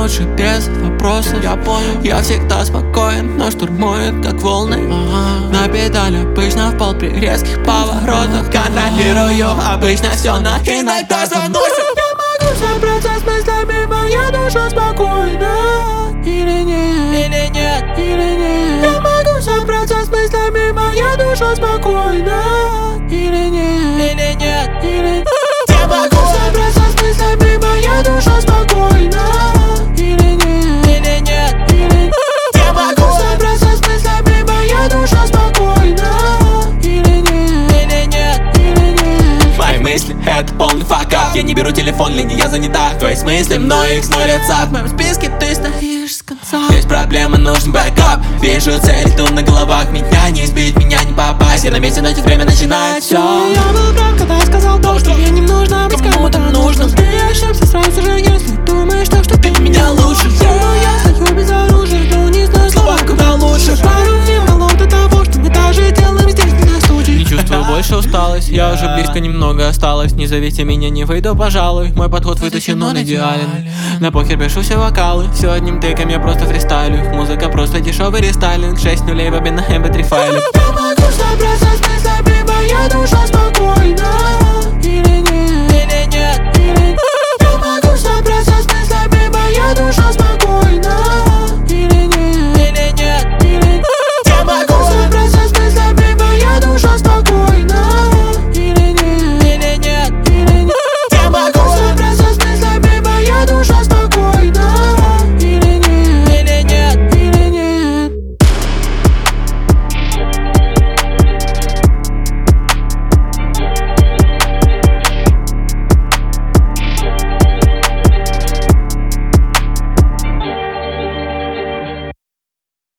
лучше без вопросов. Я понял, я всегда спокоен, но штурмует как волны. На педали обычно в пол при резких поворотах. Контролирую обычно все, но иногда заносит. Я могу собраться с мыслями, моя душа спокойна. Или нет, или нет, или нет. Я могу собраться с мыслями, моя душа спокойна. Или нет, или нет, или нет. Я могу собраться с мыслями, моя душа спокойна. Или нет, или нет, или нет. Я могу собраться с мыслями, моя душа спокойна. Или нет, или нет, или нет. Мои мысли — это полный факап. Я не беру телефон, линия занята. Твои смыслы, но их смотрятся. В моем списке ты стоишь с конца. Есть проблемы, нужен бэкап. Вижу цель, тут на головах. Меня не сбить, меня не попасть. Я на месте, найти время начинать все. Я был прав, когда сказал то, что мне не нужно быть кому-то нужным. Ты ошибся сразу же, если думаешь так, что ты меня лучше. Я стою без оружия, но не знаю слова, куда лучше. Пару символов до того, что мы даже делаем здесь на студии. Не чувствую больше усталость, я уже близко немного осталось. Не зовите меня, не выйду, пожалуй. Мой подход выточен, он идеален. На покер пишу все вокалы, все одним тыком я просто фристайлю. Музыка просто дешевый рестайлинг. 6 нулей в обмен на MP3 файлик. Я могу собраться с мыслями, моя душа спокойна.